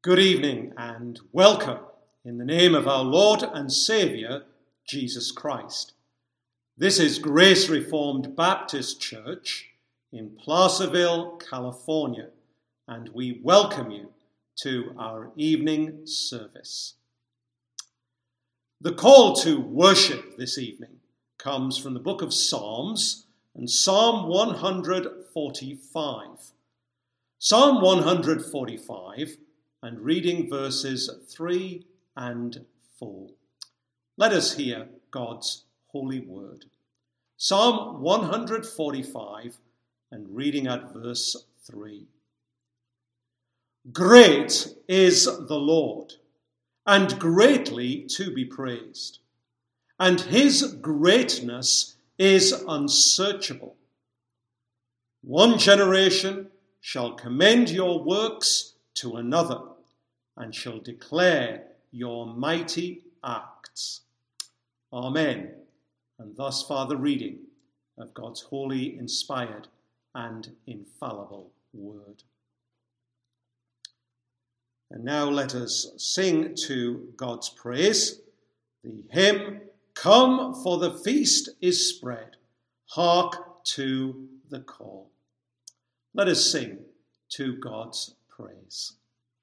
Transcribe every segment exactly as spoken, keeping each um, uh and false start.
Good evening and welcome in the name of our Lord and Saviour, Jesus Christ. This is Grace Reformed Baptist Church in Placerville, California, and we welcome you to our evening service. The call to worship this evening comes from the book of Psalms and Psalm one forty-five. Psalm one forty-five and reading verses three and four. Let us hear God's holy word. Psalm one forty-five and reading at verse three. Great is the Lord, and greatly to be praised, and his greatness is unsearchable. One generation shall commend your works to another, and shall declare your mighty acts. Amen. And thus far the reading of God's holy, inspired, and infallible word. And now let us sing to God's praise the hymn, Come, for the feast is spread, hark to the call. Let us sing to God's praise.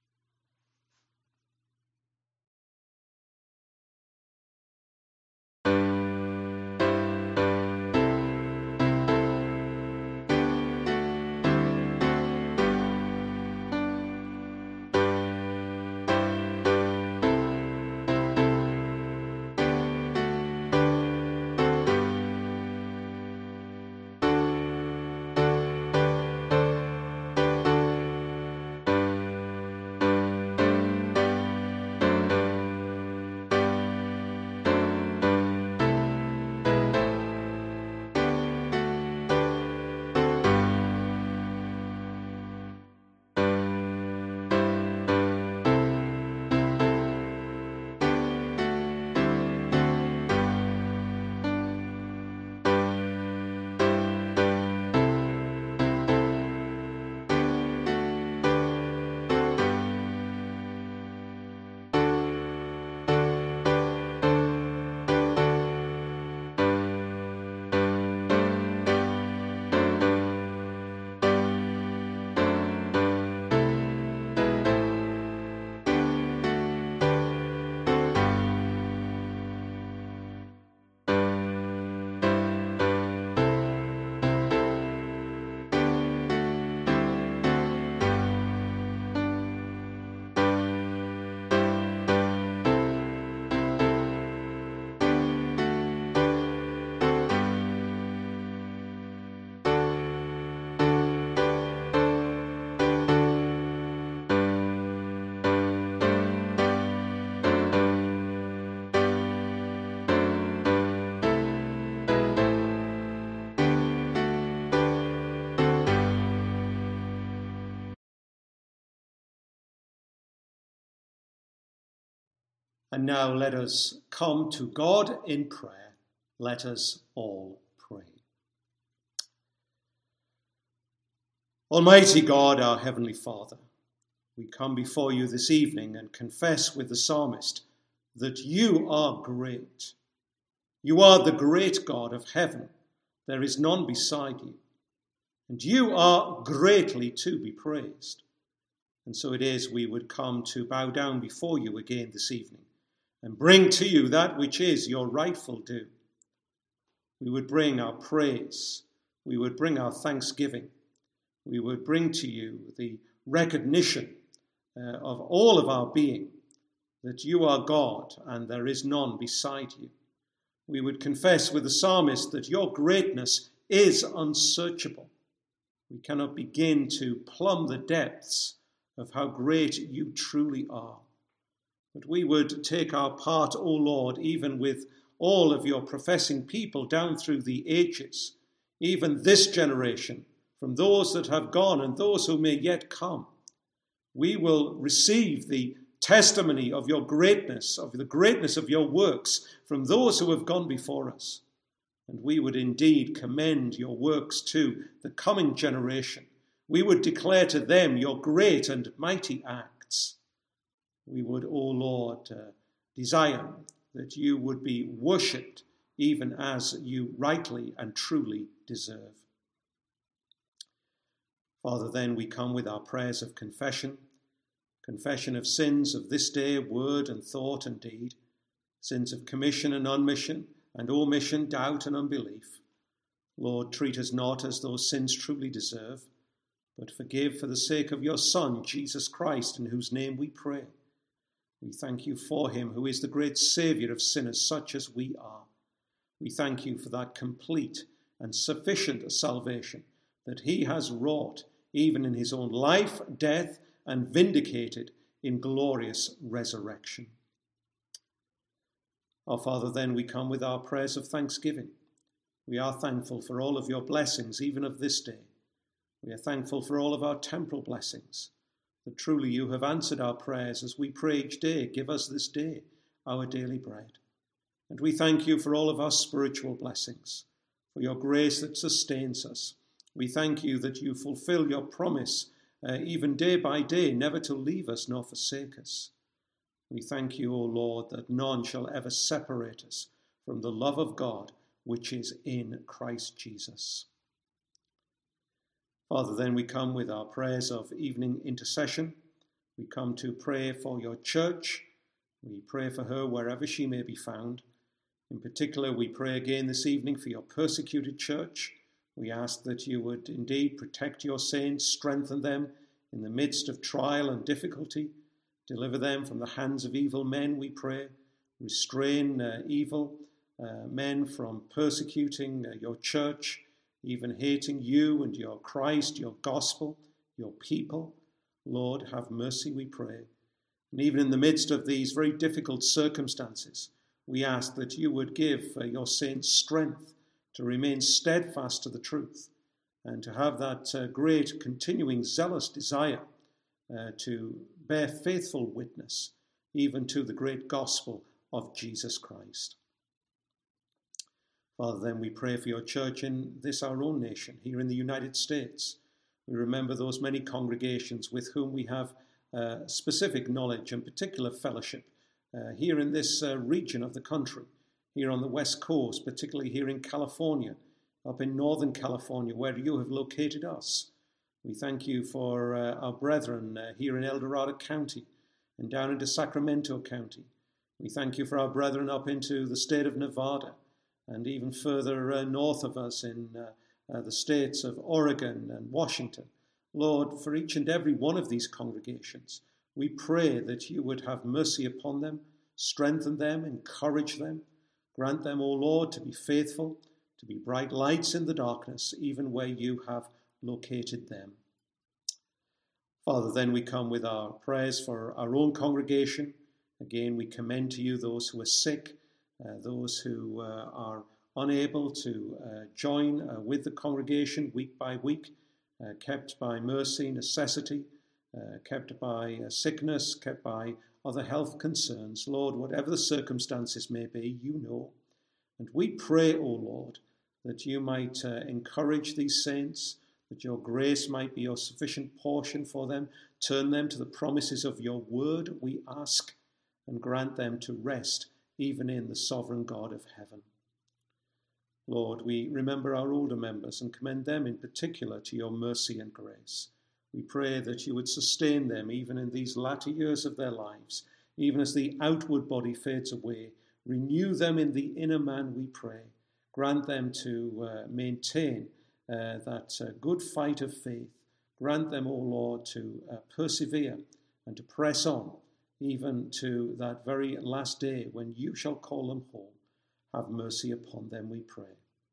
And now let us come to God in prayer. Let us all pray. Almighty God, our Heavenly Father, we come before you this evening and confess with the psalmist that you are great. You are the great God of heaven. There is none beside you. And you are greatly to be praised. And so it is we would come to bow down before you again this evening and bring to you that which is your rightful due. We would bring our praise. We would bring our thanksgiving. We would bring to you the recognition uh, of all of our being, that you are God and there is none beside you. We would confess with the psalmist that your greatness is unsearchable. We cannot begin to plumb the depths of how great you truly are. But we would take our part, O Lord, even with all of your professing people down through the ages, even this generation, from those that have gone and those who may yet come. We will receive the testimony of your greatness, of the greatness of your works from those who have gone before us. And we would indeed commend your works to the coming generation. We would declare to them your great and mighty acts. We would, O Lord, uh, desire that you would be worshipped even as you rightly and truly deserve. Father, then we come with our prayers of confession, confession of sins of this day, word and thought and deed, sins of commission and unmission, and omission, doubt and unbelief. Lord, treat us not as those sins truly deserve, but forgive for the sake of your Son, Jesus Christ, in whose name we pray. We thank you for him, who is the great Saviour of sinners such as we are. We thank you for that complete and sufficient salvation that he has wrought, even in his own life, death, and vindicated in glorious resurrection. Our Father, then we come with our prayers of thanksgiving. We are thankful for all of your blessings, even of this day. We are thankful for all of our temporal blessings, that truly you have answered our prayers as we pray each day, give us this day our daily bread. And we thank you for all of our spiritual blessings, for your grace that sustains us. We thank you that you fulfill your promise, uh, even day by day, never to leave us nor forsake us. We thank you, O Lord, that none shall ever separate us from the love of God, which is in Christ Jesus. Father, then we come with our prayers of evening intercession. We come to pray for your church. We pray for her wherever she may be found. In particular, we pray again this evening for your persecuted church. We ask that you would indeed protect your saints, strengthen them in the midst of trial and difficulty, deliver them from the hands of evil men, we pray. Restrain uh, evil uh, men from persecuting uh, your church, even hating you and your Christ, your gospel, your people. Lord, have mercy, we pray. And even in the midst of these very difficult circumstances, we ask that you would give uh, your saints strength to remain steadfast to the truth and to have that uh, great, continuing, zealous desire uh, to bear faithful witness even to the great gospel of Jesus Christ. Father, then we pray for your church in this our own nation, here in the United States. We remember those many congregations with whom we have uh, specific knowledge and particular fellowship uh, here in this uh, region of the country, here on the West Coast, particularly here in California, up in Northern California, where you have located us. We thank you for uh, our brethren uh, here in El Dorado County and down into Sacramento County. We thank you for our brethren up into the state of Nevada and even further uh, north of us in uh, uh, the states of Oregon and Washington. Lord, for each and every one of these congregations, we pray that you would have mercy upon them, strengthen them, encourage them, grant them, O Lord, to be faithful, to be bright lights in the darkness, even where you have located them. Father, then we come with our prayers for our own congregation. Again, we commend to you those who are sick, uh, those who uh, are unable to uh, join uh, with the congregation week by week, uh, kept by mercy, necessity, uh, kept by uh, sickness, kept by other health concerns. Lord, whatever the circumstances may be, you know. And we pray, O Lord, that you might uh, encourage these saints, that your grace might be your sufficient portion for them. Turn them to the promises of your word, we ask, and grant them to rest even in the sovereign God of heaven. Lord, we remember our older members and commend them in particular to your mercy and grace. We pray that you would sustain them even in these latter years of their lives, even as the outward body fades away. Renew them in the inner man, we pray. Grant them to uh, maintain uh, that uh, good fight of faith. Grant them, O Lord, to uh, persevere and to press on, even to that very last day when you shall call them home. Have mercy upon them, we pray.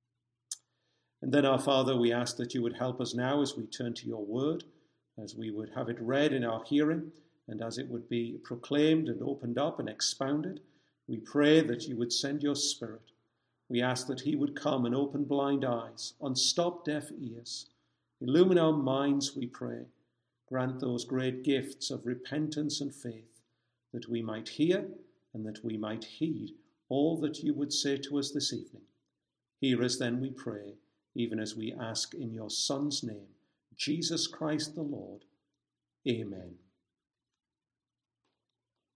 And then, our Father, we ask that you would help us now as we turn to your word, as we would have it read in our hearing, and as it would be proclaimed and opened up and expounded. We pray that you would send your Spirit. We ask that he would come and open blind eyes, unstop deaf ears. Illumine our minds, we pray. Grant those great gifts of repentance and faith, that we might hear and that we might heed all that you would say to us this evening. Hear us then, we pray, even as we ask in your Son's name, Jesus Christ the Lord. Amen.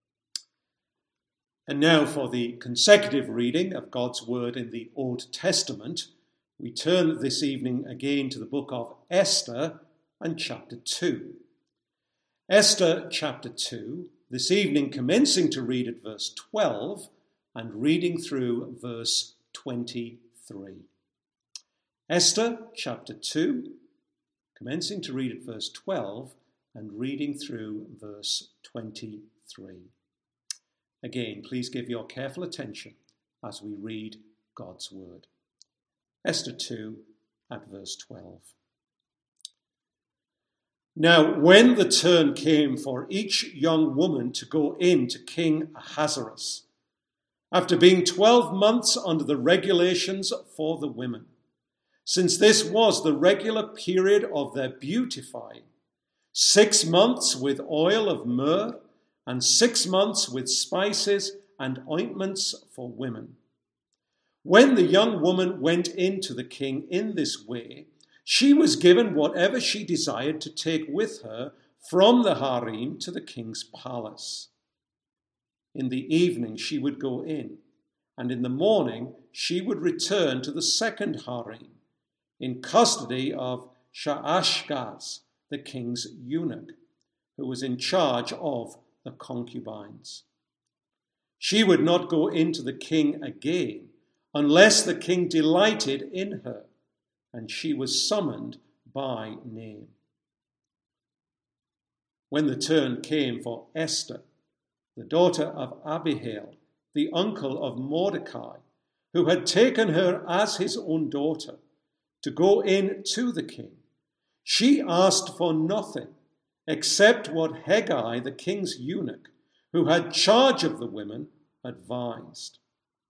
And now for the consecutive reading of God's word in the Old Testament, we turn this evening again to the book of Esther and chapter two. Esther chapter two, this evening commencing to read at verse twelve and reading through verse twenty-three. Esther chapter two, commencing to read at verse twelve and reading through verse twenty-three. Again, please give your careful attention as we read God's word. Esther two at verse twelve. Now, when the turn came for each young woman to go in to King Ahasuerus, after being twelve months under the regulations for the women, since this was the regular period of their beautifying, six months with oil of myrrh, and six months with spices and ointments for women. When the young woman went in to the king in this way, she was given whatever she desired to take with her from the harem to the king's palace. In the evening she would go in, and in the morning she would return to the second harem, in custody of Shaashgaz, the king's eunuch, who was in charge of the concubines. She would not go into the king again unless the king delighted in her, and she was summoned by name. When the turn came for Esther, the daughter of Abihail, the uncle of Mordecai, who had taken her as his own daughter, to go in to the king, she asked for nothing except what Hegai, the king's eunuch, who had charge of the women, advised.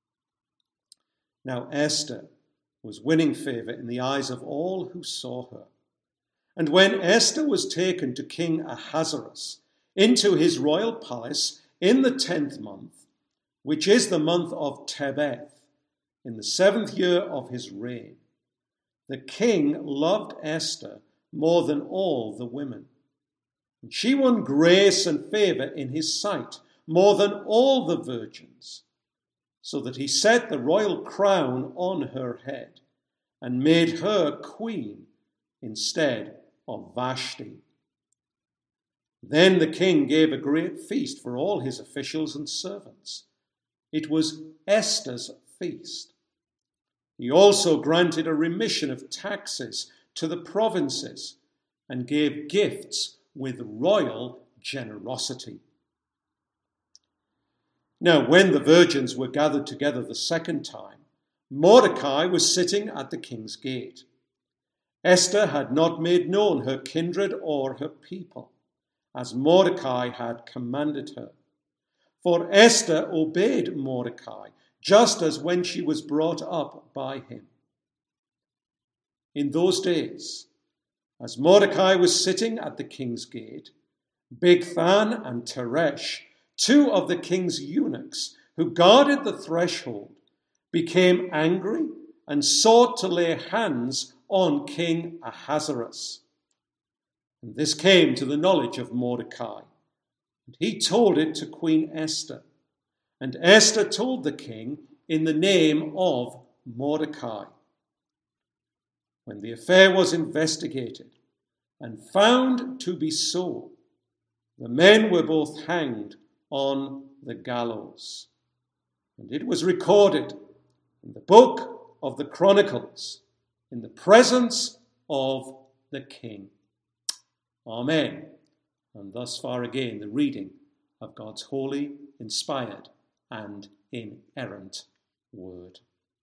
Now Esther was winning favour in the eyes of all who saw her. And when Esther was taken to King Ahasuerus into his royal palace in the tenth month, which is the month of Tebeth, in the seventh year of his reign, the king loved Esther more than all the women. And she won grace and favour in his sight more than all the virgins, so that he set the royal crown on her head and made her queen instead of Vashti. Then the king gave a great feast for all his officials and servants. It was Esther's feast. He also granted a remission of taxes to the provinces and gave gifts with royal generosity. Now, when the virgins were gathered together the second time, Mordecai was sitting at the king's gate. Esther had not made known her kindred or her people, as Mordecai had commanded her. For Esther obeyed Mordecai, just as when she was brought up by him. In those days, as Mordecai was sitting at the king's gate, Bigthan and Teresh, two of the king's eunuchs who guarded the threshold, became angry and sought to lay hands on King Ahasuerus. And this came to the knowledge of Mordecai, and he told it to Queen Esther. And Esther told the king in the name of Mordecai. When the affair was investigated and found to be so, the men were both hanged on the gallows. And it was recorded in the book of the Chronicles, in the presence of the king. Amen. And thus far again, the reading of God's holy, inspired, and inerrant word.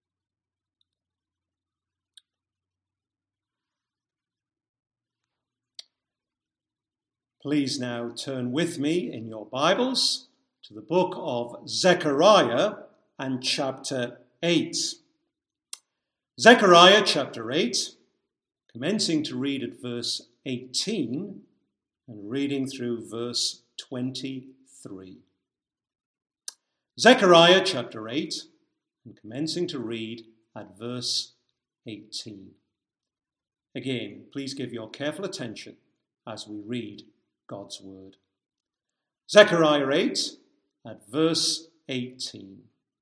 Please now turn with me in your Bibles to the book of Zechariah and chapter eight. Zechariah chapter eight, commencing to read at verse eighteen and reading through verse twenty-three. Zechariah chapter eight, and commencing to read at verse eighteen. Again, please give your careful attention as we read God's word. Zechariah eight at verse eighteen.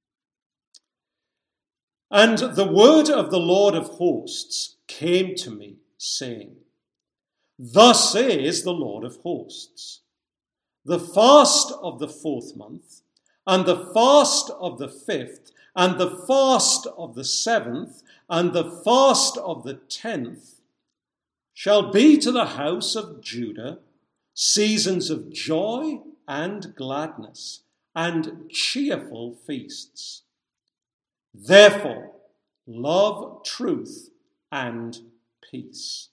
And the word of the Lord of hosts came to me, saying, Thus says the Lord of hosts, the fast of the fourth month, and the fast of the fifth, and the fast of the seventh, and the fast of the tenth, shall be to the house of Judah seasons of joy and gladness, and cheerful feasts. Therefore, love truth and peace.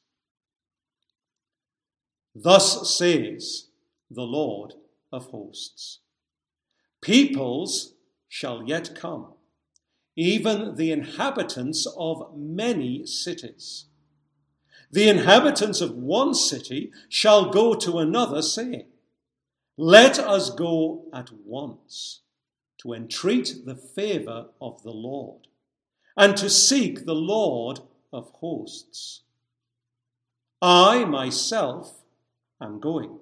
Thus says the Lord of hosts, peoples shall yet come, even the inhabitants of many cities. The inhabitants of one city shall go to another, saying, Let us go at once to entreat the favour of the Lord, and to seek the Lord of hosts. I myself am going.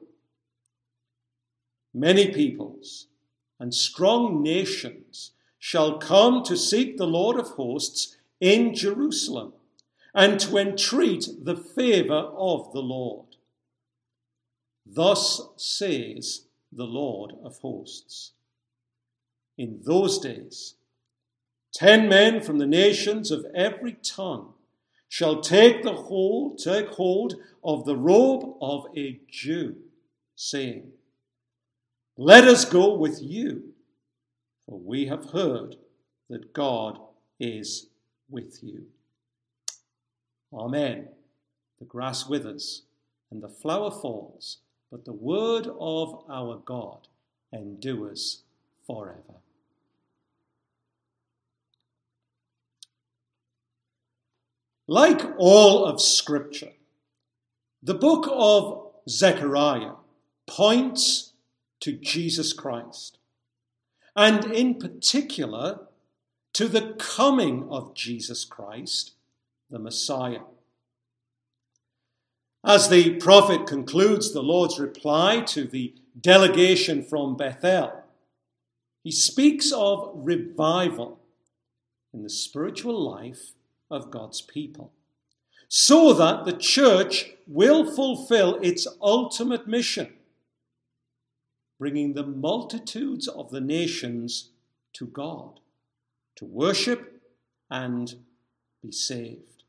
Many peoples and strong nations shall come to seek the Lord of hosts in Jerusalem, and to entreat the favour of the Lord. Thus says the Lord of hosts. In those days, ten men from the nations of every tongue shall take the hold, take hold of the robe of a Jew, saying, Let us go with you, for we have heard that God is with you. Amen. The grass withers and the flower falls, but the word of our God endures forever. Like all of Scripture, the book of Zechariah points to Jesus Christ, and in particular to the coming of Jesus Christ, the Messiah. As the prophet concludes the Lord's reply to the delegation from Bethel, he speaks of revival in the spiritual life of God's people, so that the church will fulfill its ultimate mission, bringing the multitudes of the nations to God, to worship and be saved.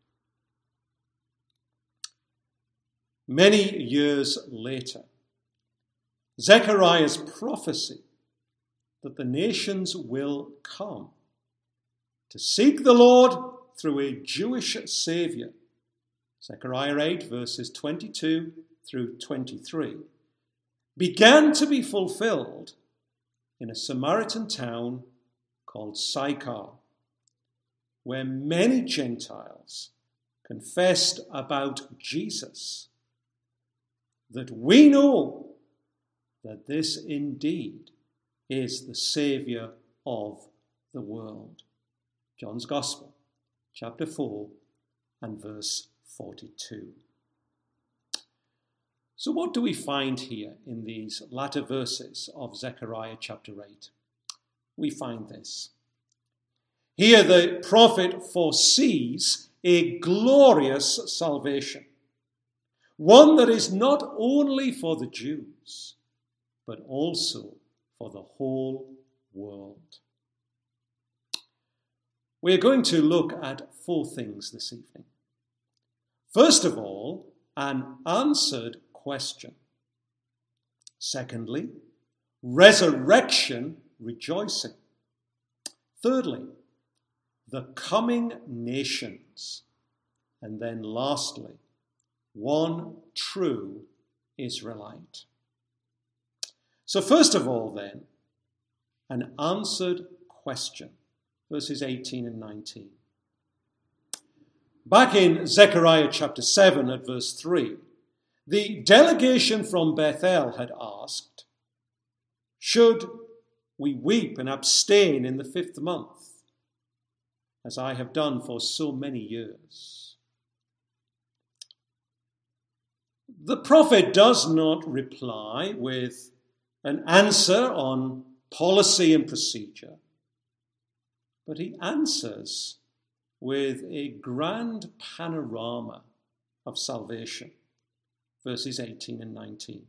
Many years later, Zechariah's prophecy that the nations will come to seek the Lord through a Jewish Saviour, Zechariah eight, verses twenty-two through twenty-three, began to be fulfilled in a Samaritan town called Sychar, where many Gentiles confessed about Jesus, that we know that this indeed is the Saviour of the world. John's Gospel, chapter four and verse forty-two. So what do we find here in these latter verses of Zechariah chapter eight? We find this. Here the prophet foresees a glorious salvation, one that is not only for the Jews, but also for the whole world. We're going to look at four things this evening. First of all, an answered question. Secondly, resurrection rejoicing. Thirdly, the coming nations. And then lastly, one true Israelite. So first of all then, an answered question. Verses eighteen and nineteen. Back in Zechariah chapter seven at verse three, the delegation from Bethel had asked, should we weep and abstain in the fifth month, as I have done for so many years? The prophet does not reply with an answer on policy and procedure, but he answers with a grand panorama of salvation, verses eighteen and nineteen.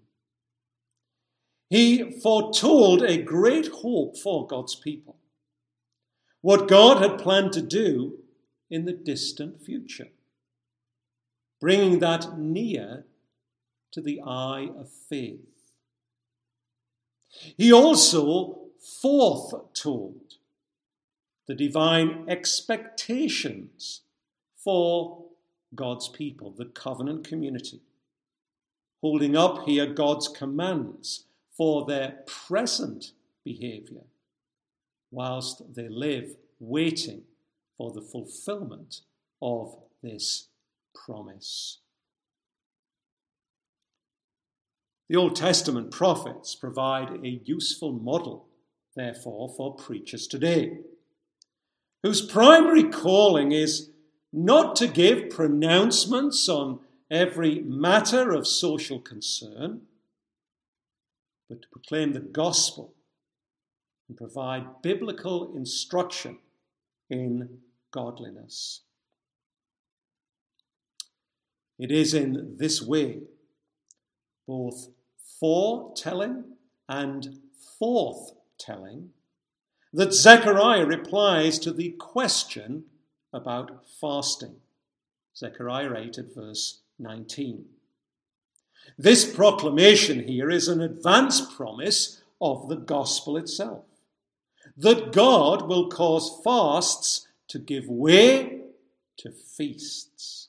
He foretold a great hope for God's people, what God had planned to do in the distant future, bringing that near to the eye of faith. He also foretold the divine expectations for God's people, the covenant community, holding up here God's commands for their present behavior, whilst they live waiting for the fulfillment of this promise. The Old Testament prophets provide a useful model, therefore, for preachers today, whose primary calling is not to give pronouncements on every matter of social concern, but to proclaim the gospel and provide biblical instruction in godliness. It is in this way, both foretelling and forthtelling, that Zechariah replies to the question about fasting. Zechariah eight at verse nineteen. This proclamation here is an advance promise of the gospel itself, that God will cause fasts to give way to feasts.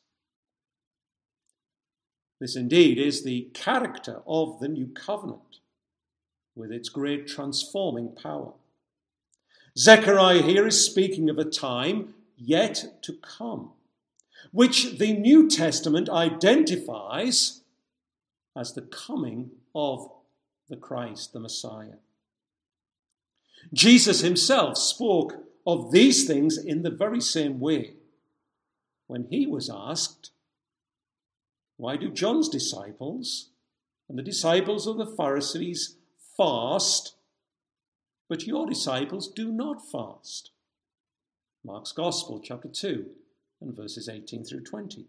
This indeed is the character of the new covenant, with its great transforming power. Zechariah here is speaking of a time yet to come, which the New Testament identifies as the coming of the Christ, the Messiah. Jesus himself spoke of these things in the very same way when he was asked, "Why do John's disciples and the disciples of the Pharisees fast, but your disciples do not fast?" Mark's Gospel, chapter two, and verses eighteen through twenty.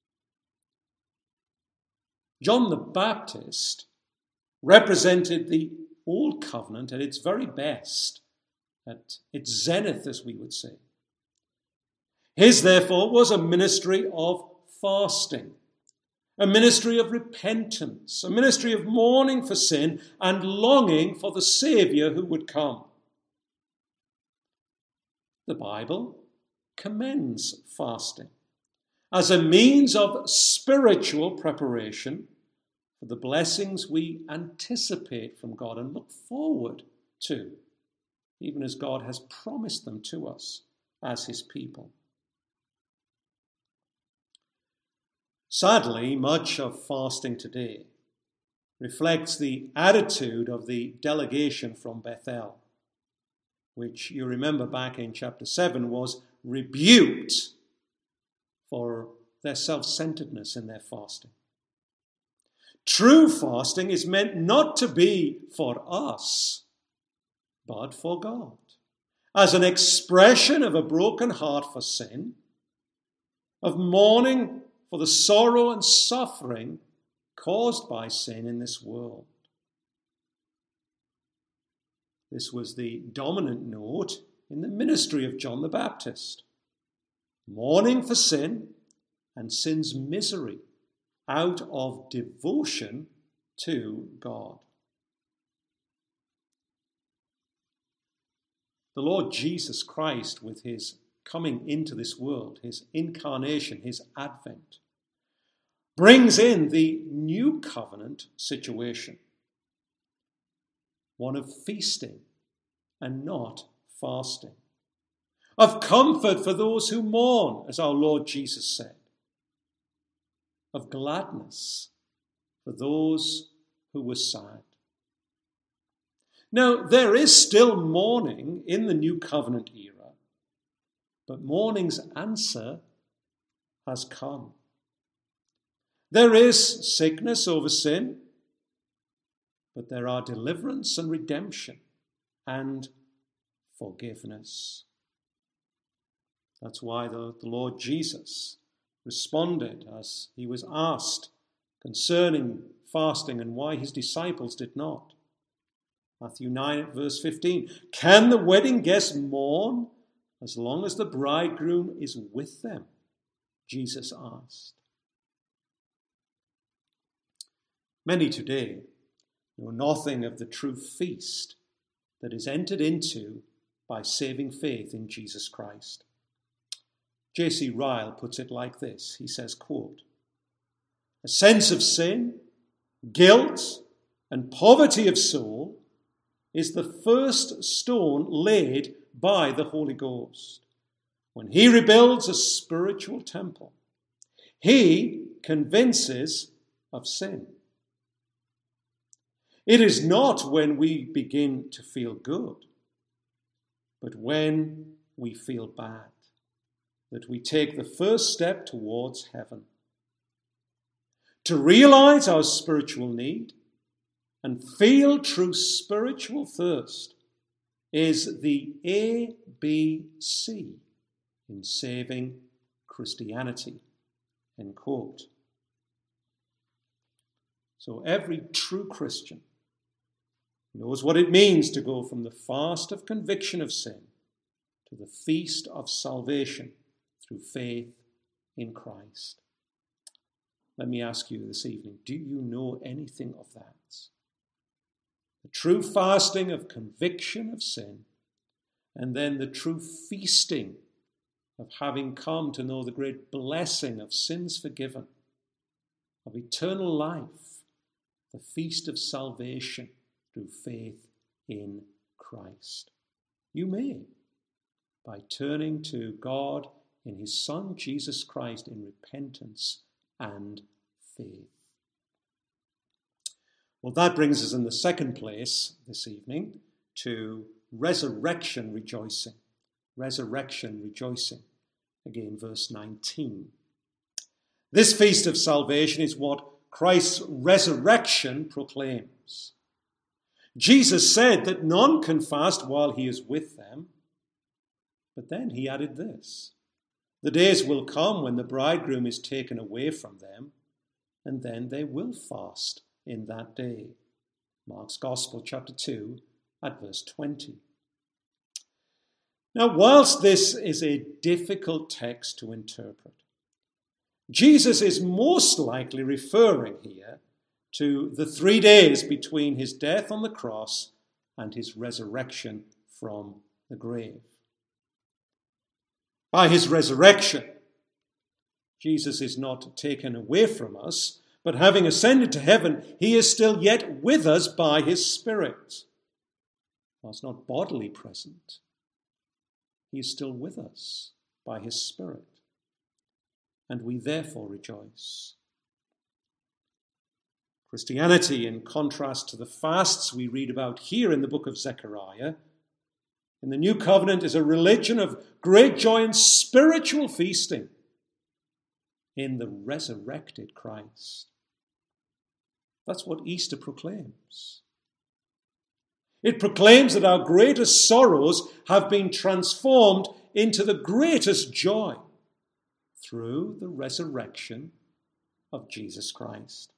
John the Baptist represented the Old Covenant at its very best, at its zenith, as we would say. His, therefore, was a ministry of fasting, a ministry of repentance, a ministry of mourning for sin and longing for the Saviour who would come. The Bible commends fasting as a means of spiritual preparation for the blessings we anticipate from God and look forward to, even as God has promised them to us as his people. Sadly, much of fasting today reflects the attitude of the delegation from Bethel, which you remember back in chapter seven was rebuked for their self-centeredness in their fasting. True fasting is meant not to be for us, but for God, as an expression of a broken heart for sin, of mourning for the sorrow and suffering caused by sin in this world. This was the dominant note in the ministry of John the Baptist. Mourning for sin and sin's misery out of devotion to God. The Lord Jesus Christ, with his coming into this world, his incarnation, his advent, brings in the new covenant situation, one of feasting and not fasting, of comfort for those who mourn, as our Lord Jesus said, of gladness for those who were sad. Now, there is still mourning in the New Covenant era, but mourning's answer has come. There is sickness over sin, but there are deliverance and redemption and forgiveness. That's why the, the Lord Jesus responded as he was asked concerning fasting and why his disciples did not. Matthew nine, verse fifteen. Can the wedding guests mourn as long as the bridegroom is with them? Jesus asked. Many today know nothing of the true feast that is entered into by saving faith in Jesus Christ. J C Ryle puts it like this. He says, quote, a sense of sin, guilt, and poverty of soul is the first stone laid by the Holy Ghost. When he rebuilds a spiritual temple, he convinces of sin. It is not when we begin to feel good, but when we feel bad, that we take the first step towards heaven. To realize our spiritual need and feel true spiritual thirst is the A B C in saving Christianity, end quote. So every true Christian knows what it means to go from the fast of conviction of sin to the feast of salvation through faith in Christ. Let me ask you this evening, do you know anything of that? The true fasting of conviction of sin, and then the true feasting of having come to know the great blessing of sins forgiven, of eternal life, the feast of salvation through faith in Christ. You may, by turning to God in his Son Jesus Christ in repentance and faith. Well, that brings us in the second place this evening to resurrection rejoicing. Resurrection rejoicing. Again, verse nineteen. This feast of salvation is what Christ's resurrection proclaims. Jesus said that none can fast while he is with them. But then he added this. The days will come when the bridegroom is taken away from them, and then they will fast in that day. Mark's Gospel, chapter two, at verse twenty. Now, whilst this is a difficult text to interpret, Jesus is most likely referring here to the three days between his death on the cross and his resurrection from the grave. By his resurrection, Jesus is not taken away from us, but having ascended to heaven, he is still yet with us by his Spirit. Whilst not bodily present, he is still with us by his Spirit. And we therefore rejoice. Christianity, in contrast to the fasts we read about here in the book of Zechariah, in the New Covenant, is a religion of great joy and spiritual feasting in the resurrected Christ. That's what Easter proclaims. It proclaims that our greatest sorrows have been transformed into the greatest joy through the resurrection of Jesus Christ.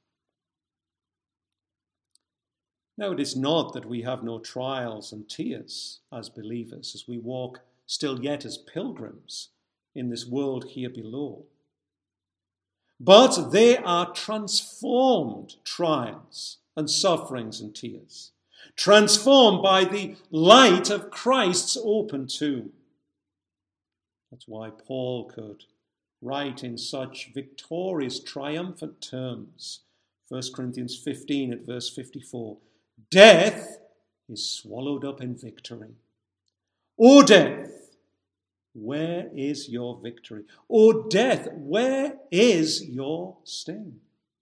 Now, it is not that we have no trials and tears as believers as we walk still yet as pilgrims in this world here below. But they are transformed trials and sufferings and tears, transformed by the light of Christ's open tomb. That's why Paul could write in such victorious, triumphant terms. First Corinthians fifteen at verse fifty-four. Death is swallowed up in victory. O death, where is your victory? O death, where is your sting?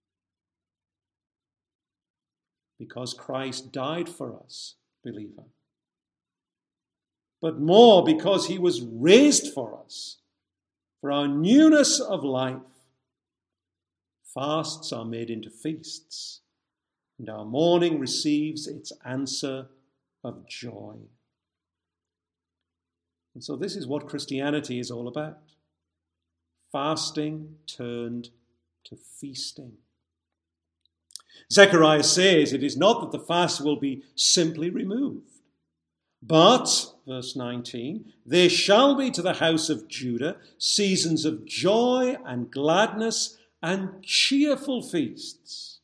Because Christ died for us, believer. But more because he was raised for us, for our newness of life. Fasts are made into feasts, and our mourning receives its answer of joy. And so this is what Christianity is all about. Fasting turned to feasting. Zechariah says it is not that the fast will be simply removed, but, verse nineteen, there shall be to the house of Judah seasons of joy and gladness and cheerful feasts.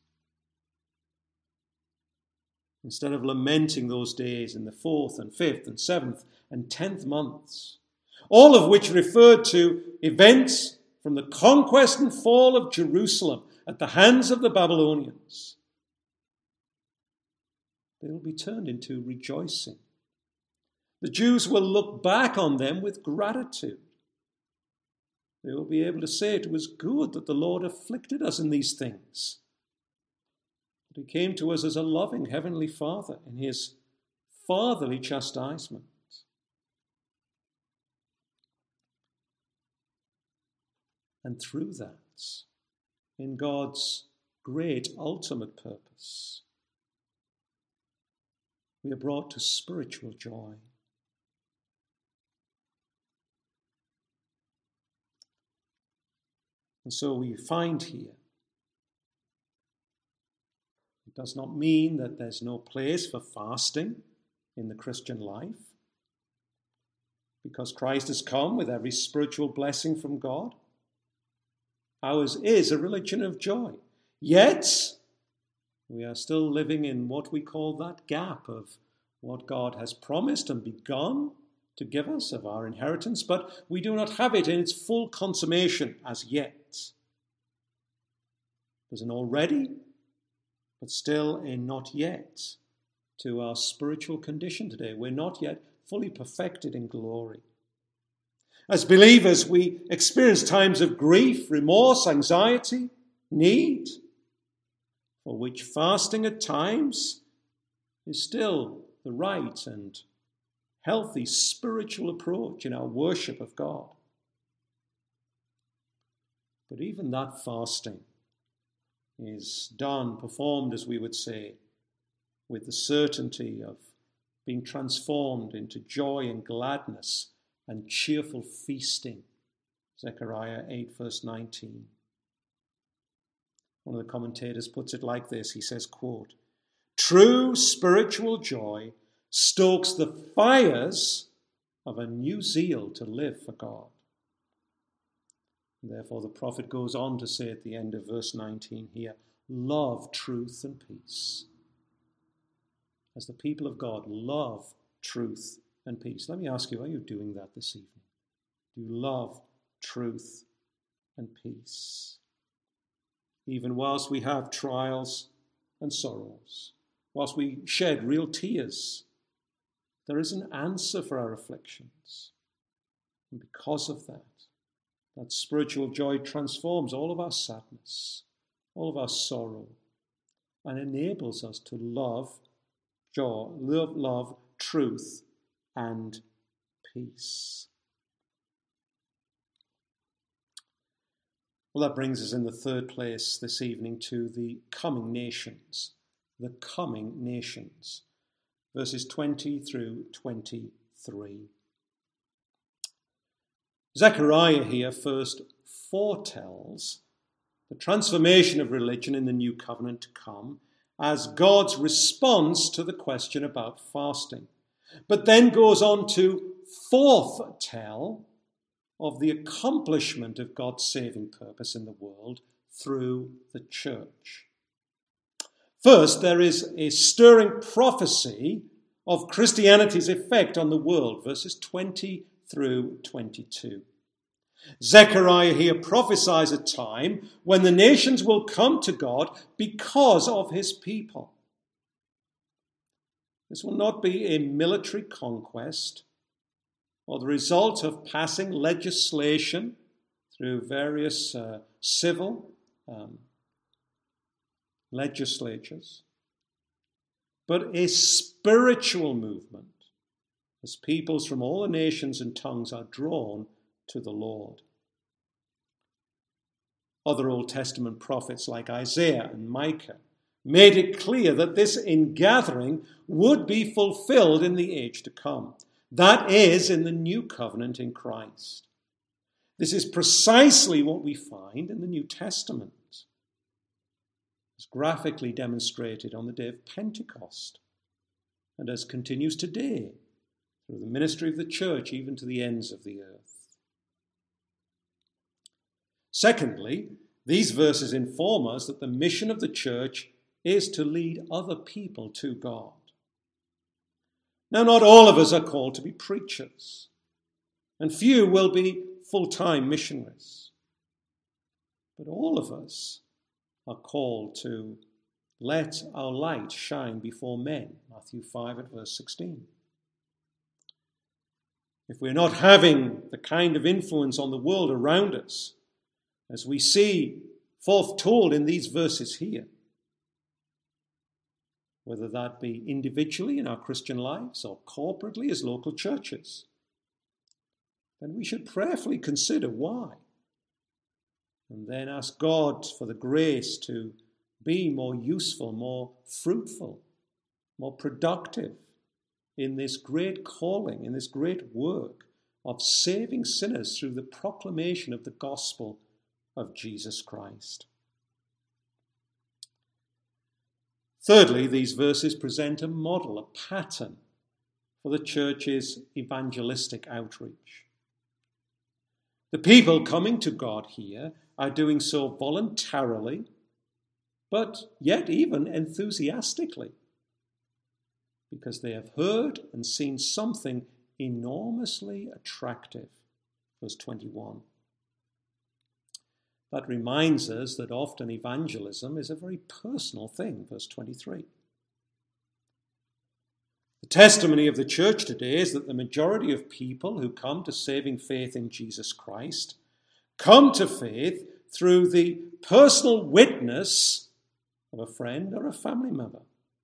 Instead of lamenting those days in the fourth and fifth and seventh and tenth months, all of which referred to events from the conquest and fall of Jerusalem at the hands of the Babylonians, they will be turned into rejoicing. The Jews will look back on them with gratitude. They will be able to say it was good that the Lord afflicted us in these things. But he came to us as a loving heavenly Father in his fatherly chastisement. And through that, in God's great ultimate purpose, we are brought to spiritual joy. And so we find here, it does not mean that there's no place for fasting in the Christian life, because Christ has come with every spiritual blessing from God. Ours is a religion of joy. Yet, we are still living in what we call that gap of what God has promised and begun to give us of our inheritance, but we do not have it in its full consummation as yet. There's an already, but still a not yet to our spiritual condition today. We're not yet fully perfected in glory. As believers, we experience times of grief, remorse, anxiety, need, for which fasting at times is still the right and healthy spiritual approach in our worship of God. But even that fasting is done, performed, as we would say, with the certainty of being transformed into joy and gladness and cheerful feasting. Zechariah eight, verse nineteen. One of the commentators puts it like this. He says, quote, "True spiritual joy stokes the fires of a new zeal to live for God." And therefore, the prophet goes on to say at the end of verse nineteen here, love, truth, and peace. As the people of God, love, truth, and peace. Let me ask you, are you doing that this evening? Do you love, truth, and peace? Even whilst we have trials and sorrows, whilst we shed real tears, there is an answer for our afflictions. And because of that, that spiritual joy transforms all of our sadness, all of our sorrow, and enables us to love, joy, love, love, truth, and peace. Well, that brings us in the third place this evening to the coming nations. The coming nations. Verses twenty through twenty-three. Zechariah here first foretells the transformation of religion in the new covenant to come as God's response to the question about fasting, but then goes on to foretell of the accomplishment of God's saving purpose in the world through the church. First, there is a stirring prophecy of Christianity's effect on the world, verses twenty through twenty-two. Zechariah here prophesies a time when the nations will come to God because of his people. This will not be a military conquest or the result of passing legislation through various uh, civil um, legislatures, but a spiritual movement as peoples from all the nations and tongues are drawn to the Lord. Other Old Testament prophets like Isaiah and Micah made it clear that this ingathering would be fulfilled in the age to come. That is, in the new covenant in Christ. This is precisely what we find in the New Testament. It's graphically demonstrated on the day of Pentecost, and as continues today through the ministry of the church even to the ends of the earth. Secondly, these verses inform us that the mission of the church is to lead other people to God. Now, not all of us are called to be preachers, and few will be full-time missionaries. But all of us are called to let our light shine before men, Matthew five at verse sixteen. If we're not having the kind of influence on the world around us, as we see foretold in these verses here, whether that be individually in our Christian lives or corporately as local churches, then we should prayerfully consider why, and then ask God for the grace to be more useful, more fruitful, more productive in this great calling, in this great work of saving sinners through the proclamation of the gospel of Jesus Christ. Thirdly, these verses present a model, a pattern for the church's evangelistic outreach. The people coming to God here are doing so voluntarily, but yet even enthusiastically, because they have heard and seen something enormously attractive. Verse twenty-one. That reminds us that often evangelism is a very personal thing. Verse twenty-three. The testimony of the church today is that the majority of people who come to saving faith in Jesus Christ come to faith through the personal witness of a friend or a family member.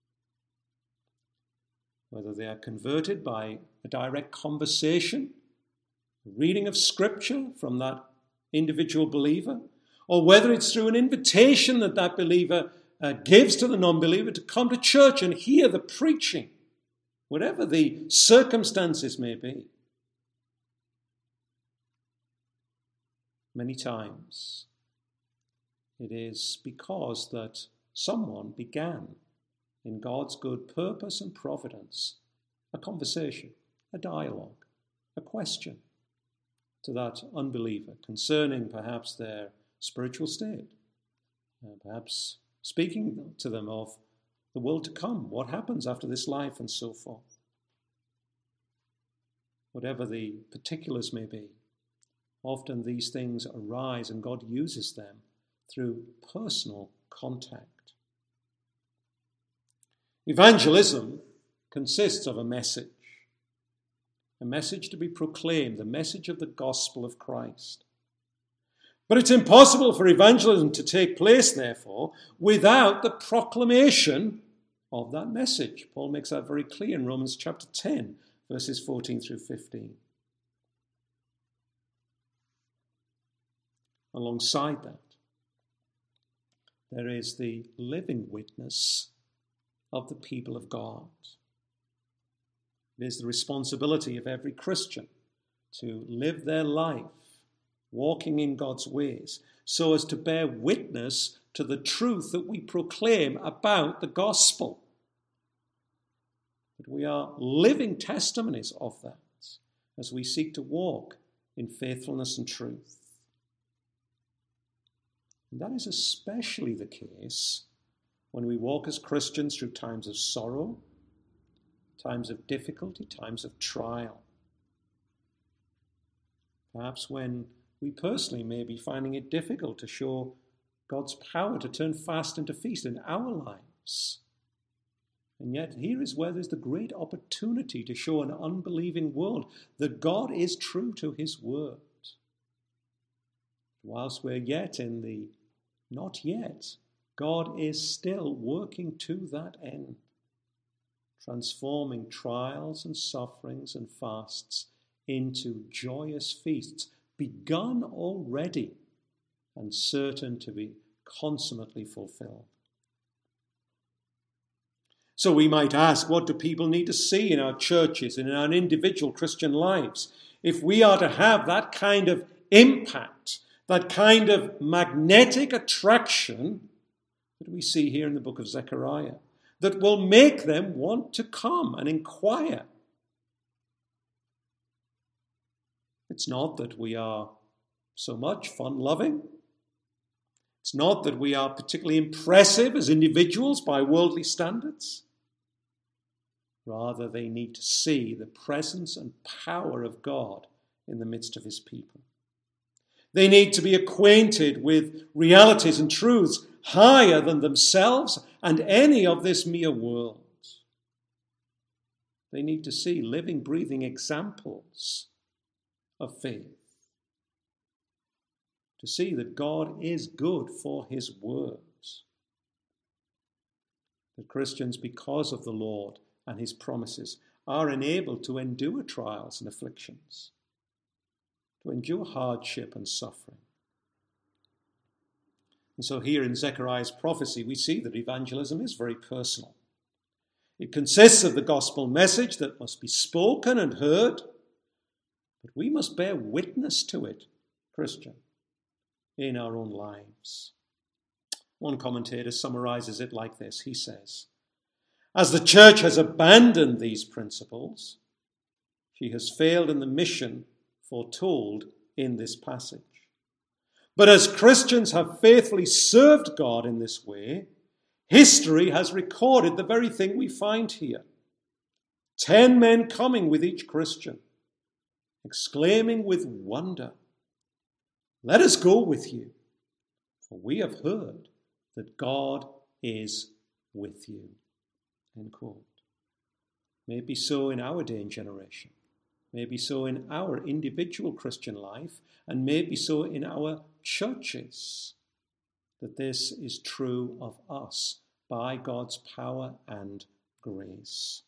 Whether they are converted by a direct conversation, reading of scripture from that individual believer, or whether it's through an invitation that that believer uh, gives to the non-believer to come to church and hear the preaching, whatever the circumstances may be. Many times it is because that someone began in God's good purpose and providence a conversation, a dialogue, a question to that unbeliever concerning perhaps their spiritual state, uh, perhaps speaking to them of the world to come, what happens after this life, and so forth. Whatever the particulars may be, often these things arise and God uses them through personal contact. Evangelism consists of a message, a message to be proclaimed, the message of the gospel of Christ. But it's impossible for evangelism to take place, therefore, without the proclamation of that message. Paul makes that very clear in Romans chapter ten, verses fourteen through fifteen. Alongside that, there is the living witness of the people of God. It is the responsibility of every Christian to live their life walking in God's ways so as to bear witness to the truth that we proclaim about the gospel. But we are living testimonies of that as we seek to walk in faithfulness and truth. And that is especially the case when we walk as Christians through times of sorrow, times of difficulty, times of trial. Perhaps when we personally may be finding it difficult to show God's power to turn fast into feast in our lives. And yet here is where there's the great opportunity to show an unbelieving world that God is true to his word. Whilst we're yet in the not yet, God is still working to that end, transforming trials and sufferings and fasts into joyous feasts, begun already and certain to be consummately fulfilled. So we might ask, what do people need to see in our churches and in our individual Christian lives if we are to have that kind of impact, that kind of magnetic attraction that we see here in the book of Zechariah, that will make them want to come and inquire? It's not that we are so much fun-loving. It's not that we are particularly impressive as individuals by worldly standards. Rather, they need to see the presence and power of God in the midst of his people. They need to be acquainted with realities and truths higher than themselves and any of this mere world. They need to see living, breathing examples of faith. To see that God is good for his words. That Christians, because of the Lord and his promises, are enabled to endure trials and afflictions, to endure hardship and suffering. And so here in Zechariah's prophecy, we see that evangelism is very personal. It consists of the gospel message that must be spoken and heard, but we must bear witness to it, Christian, in our own lives. One commentator summarizes it like this. He says, as the church has abandoned these principles, she has failed in the mission foretold in this passage. But as Christians have faithfully served God in this way, history has recorded the very thing we find here. Ten men coming with each Christian, exclaiming with wonder, let us go with you, for we have heard that God is with you. End quote. May it be so in our day and generation. May it be so in our individual Christian life, and may it be so in our churches, that this is true of us by God's power and grace.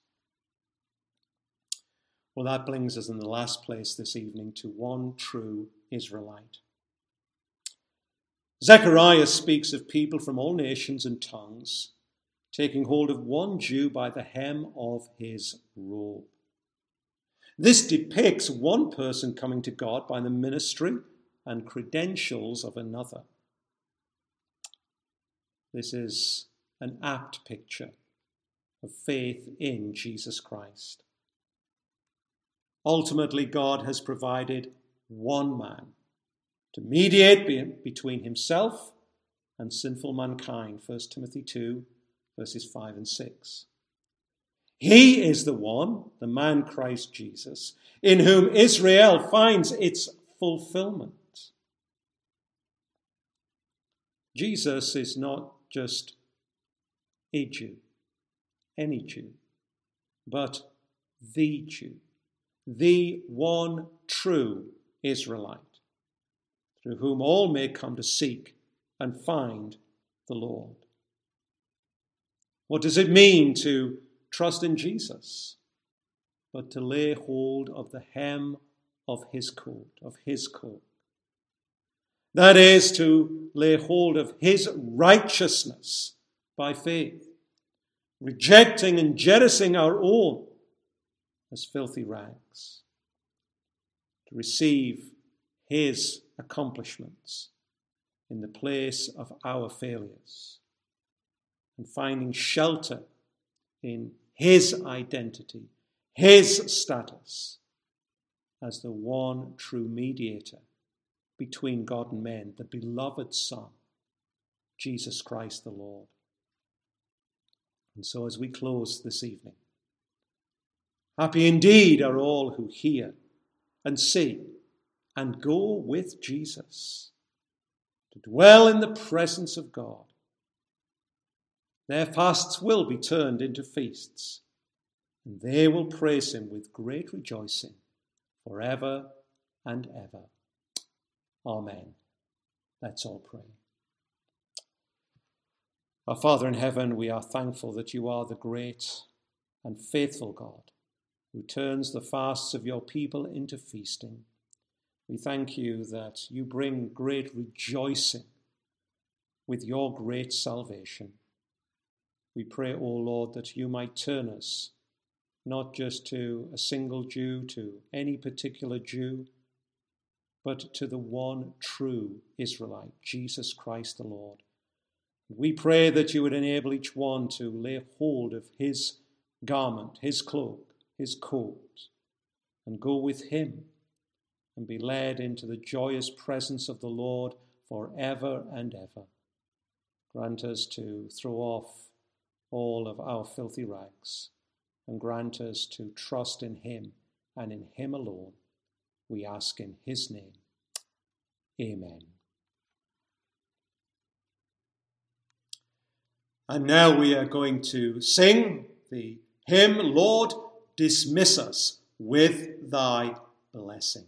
Well, that brings us in the last place this evening to one true Israelite. Zechariah speaks of people from all nations and tongues taking hold of one Jew by the hem of his robe. This depicts one person coming to God by the ministry and credentials of another. This is an apt picture of faith in Jesus Christ. Ultimately, God has provided one man to mediate be- between himself and sinful mankind. First Timothy two, verses five and six. He is the one, the man Christ Jesus, in whom Israel finds its fulfillment. Jesus is not just a Jew, any Jew, but the Jew, the one true Israelite, through whom all may come to seek and find the Lord. What does it mean to trust in Jesus? But to lay hold of the hem of his coat, of his coat. That is to lay hold of his righteousness by faith, rejecting and jettisoning our own as filthy rags, to receive his accomplishments in the place of our failures, and finding shelter in his identity, his status as the one true mediator between God and men, the beloved Son, Jesus Christ the Lord. And so as we close this evening, happy indeed are all who hear and see and go with Jesus to dwell in the presence of God. Their fasts will be turned into feasts, and they will praise him with great rejoicing forever and ever. Amen. Let's all pray. Our Father in heaven, we are thankful that you are the great and faithful God who turns the fasts of your people into feasting. We thank you that you bring great rejoicing with your great salvation. We pray, O Lord, that you might turn us not just to a single Jew, to any particular Jew, but to the one true Israelite, Jesus Christ the Lord. We pray that you would enable each one to lay hold of his garment, his cloak, his coat, and go with him and be led into the joyous presence of the Lord forever and ever. Grant us to throw off all of our filthy rags and grant us to trust in him and in him alone. We ask in his name. Amen. And now we are going to sing the hymn, Lord, Dismiss Us with Thy Blessing.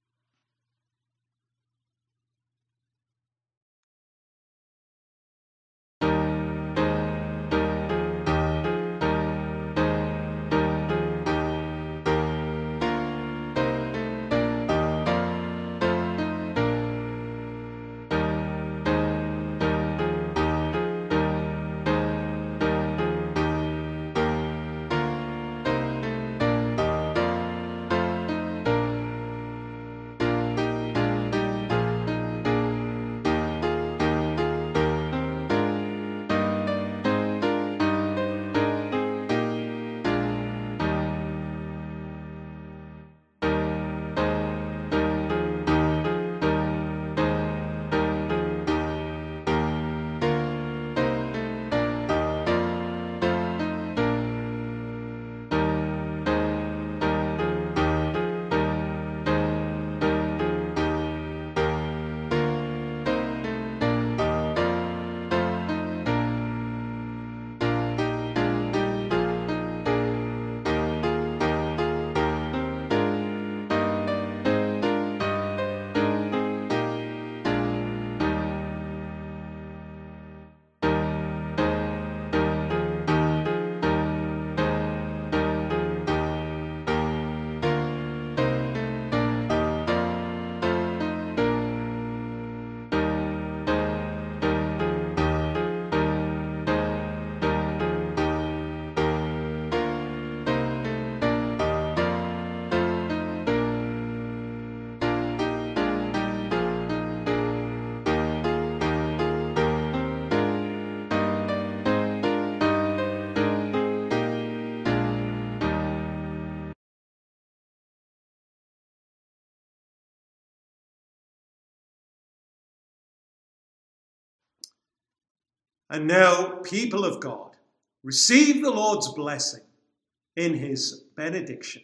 And now, people of God, receive the Lord's blessing in his benediction.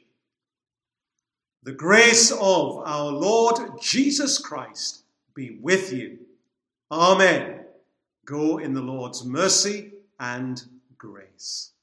The grace of our Lord Jesus Christ be with you. Amen. Go in the Lord's mercy and grace.